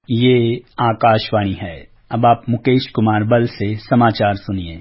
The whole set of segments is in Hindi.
ये आकाशवाणी है। अब आप मुकेश कुमार बल से समाचार सुनिए।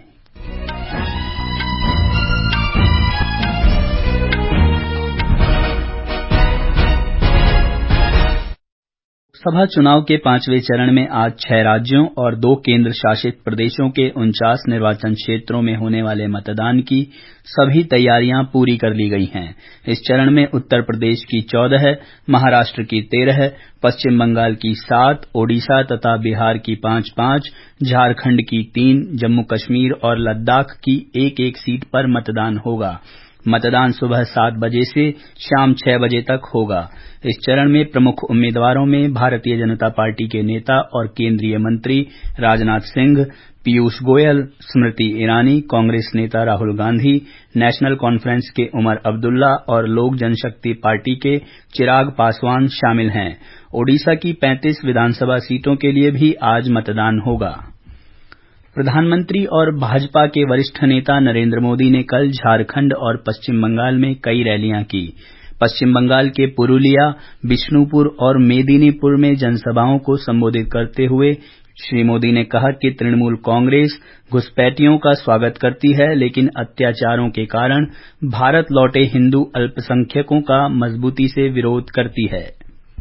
लोकसभा चुनाव के 5वें चरण में आज 6 राज्यों और 2 केंद्र शासित प्रदेशों के 49 निर्वाचन क्षेत्रों में होने वाले मतदान की सभी तैयारियां पूरी कर ली गई हैं। इस चरण में उत्तर प्रदेश की 14, महाराष्ट्र की 13, पश्चिम बंगाल की 7, ओडिशा तथा बिहार की 5-5, झारखंड की 3, जम्मू कश्मीर और लद्दाख की 1-1 सीट पर मतदान होगा। मतदान सुबह 7 बजे से शाम 6 बजे तक होगा। इस चरण में प्रमुख उम्मीदवारों में भारतीय जनता पार्टी के नेता और केंद्रीय मंत्री राजनाथ सिंह, पीयूष गोयल, स्मृति ईरानी, कांग्रेस नेता राहुल गांधी, नेशनल कॉन्फ्रेंस के उमर अब्दुल्ला और लोक जनशक्ति पार्टी के चिराग पासवान शामिल हैं। ओडिशा की 35 विधानसभा सीटों के लिए भी आज मतदान होगा। प्रधानमंत्री और भाजपा के वरिष्ठ नेता नरेंद्र मोदी ने कल झारखंड और पश्चिम बंगाल में कई रैलियां की। पश्चिम बंगाल के पुरुलिया, बिष्णुपुर और मेदिनीपुर में जनसभाओं को संबोधित करते हुए श्री मोदी ने कहा कि तृणमूल कांग्रेस घुसपैठियों का स्वागत करती है, लेकिन अत्याचारों के कारण भारत लौटे हिंदू अल्पसंख्यकों का मजबूती से विरोध करती है।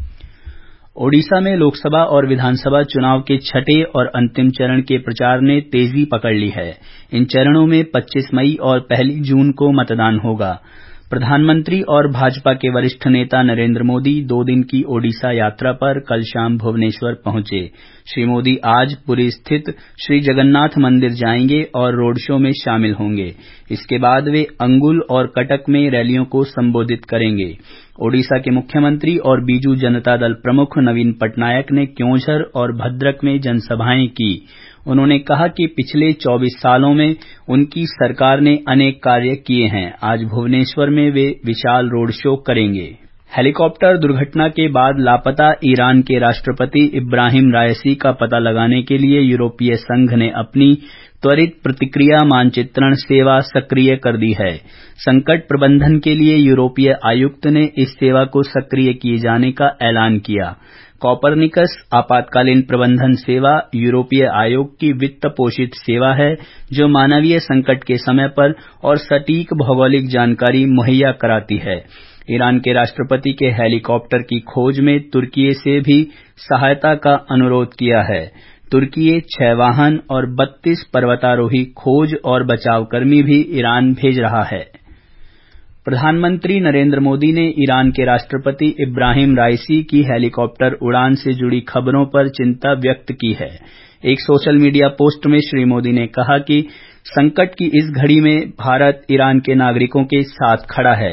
ओडिशा में लोकसभा और विधानसभा चुनाव के छठे और अंतिम चरण के प्रचार ने तेजी पकड़ ली है। इन चरणों में 25 मई और 1 जून को मतदान होगा। प्रधानमंत्री और भाजपा के वरिष्ठ नेता नरेंद्र मोदी 2 दिन की ओडिशा यात्रा पर कल शाम भुवनेश्वर पहुंचे। श्री मोदी आज पुरी स्थित श्री जगन्नाथ मंदिर जाएंगे और रोड शो में शामिल होंगे। इसके बाद वे अंगुल और कटक में रैलियों को संबोधित करेंगे। ओडिशा के मुख्यमंत्री और बीजू जनता दल प्रमुख नवीन पटनायक ने क्योंझर और भद्रक में जनसभाएं की। उन्होंने कहा कि पिछले 24 सालों में उनकी सरकार ने अनेक कार्य किए हैं। आज भुवनेश्वर में वे विशाल रोड शो करेंगे। हेलीकॉप्टर दुर्घटना के बाद लापता ईरान के राष्ट्रपति इब्राहिम राइसी का पता लगाने के लिए यूरोपीय संघ ने अपनी त्वरित प्रतिक्रिया मानचित्रण सेवा सक्रिय कर दी है। संकट प्रबंधन के लिए यूरोपीय आयुक्त ने इस सेवा को सक्रिय किए जाने का ऐलान किया। कॉपरनिकस आपातकालीन प्रबंधन सेवा यूरोपीय आयोग की वित्त पोषित सेवा है, जो मानवीय संकट के समय पर और सटीक भौगोलिक जानकारी मुहैया कराती है। ईरान के राष्ट्रपति के हेलीकॉप्टर की खोज में तुर्की से भी सहायता का अनुरोध किया है। तुर्की 6 वाहन और 32 पर्वतारोही खोज और बचावकर्मी भी ईरान भेज रहा है। प्रधानमंत्री नरेंद्र मोदी ने ईरान के राष्ट्रपति इब्राहिम राइसी की हेलीकॉप्टर उड़ान से जुड़ी खबरों पर चिंता व्यक्त की है। एक सोशल मीडिया पोस्ट में श्री मोदी ने कहा कि संकट की इस घड़ी में भारत ईरान के नागरिकों के साथ खड़ा है।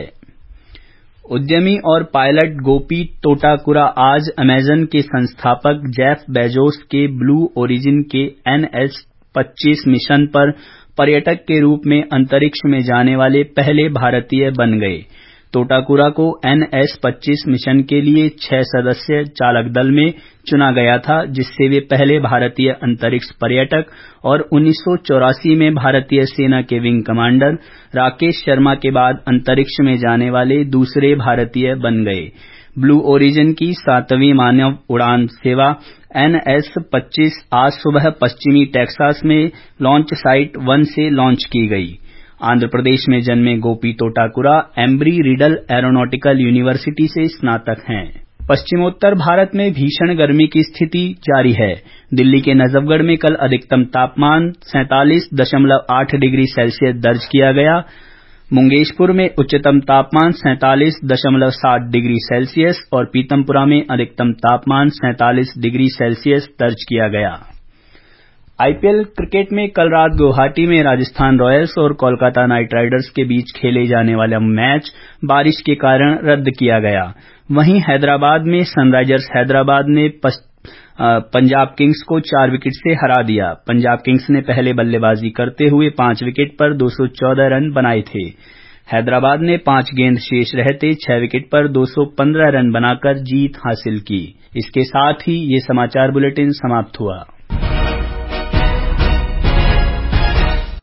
उद्यमी और पायलट गोपी तोटाकुरा आज अमेजन के संस्थापक जेफ बेजोस के ब्लू ओरिजिन के NS-25 मिशन पर पर्यटक के रूप में अंतरिक्ष में जाने वाले पहले भारतीय बन गए। तोटाकुरा को NS-25 मिशन के लिए 6 सदस्य चालक दल में चुना गया था, जिससे वे पहले भारतीय अंतरिक्ष पर्यटक और 1984 में भारतीय सेना के विंग कमांडर राकेश शर्मा के बाद अंतरिक्ष में जाने वाले दूसरे भारतीय बन गए। ब्लू ओरिजिन की 7वीं मानव उड़ान सेवा NS-25 आज सुबह पश्चिमी टेक्सास में लॉन्च साइट 1 से लॉन्च की गई। आंध्र प्रदेश में जन्मे Gopi Thotakura Embry Riddle Aeronautical University से स्नातक हैं। पश्चिमोत्तर भारत में भीषण गर्मी की स्थिति जारी है। दिल्ली के नजफगढ़ में कल अधिकतम तापमान 47.8 डिग्री सेल्सियस दर्ज किया गया। मुंगेशपुर में उच्चतम तापमान 47.7 डिग्री सेल्सियस और पीतमपुरा में अधिकतम तापमान 47 डिग्री सेल्सियस दर्ज किया गया। आईपीएल क्रिकेट में कल रात गुवाहाटी में राजस्थान रॉयल्स और कोलकाता नाइट राइडर्स के बीच खेले जाने वाला मैच बारिश के कारण रद्द किया गया। वहीं हैदराबाद में सनराइजर्स हैदराबाद ने पंजाब किंग्स को 4 विकेट से हरा दिया। पंजाब किंग्स ने पहले बल्लेबाजी करते हुए 5 विकेट पर 214 रन बनाए थे। हैदराबाद ने 5 गेंद शेष रहते 6 विकेट पर 215 रन बनाकर जीत हासिल की। इसके साथ ही ये समाचार बुलेटिन समाप्त हुआ।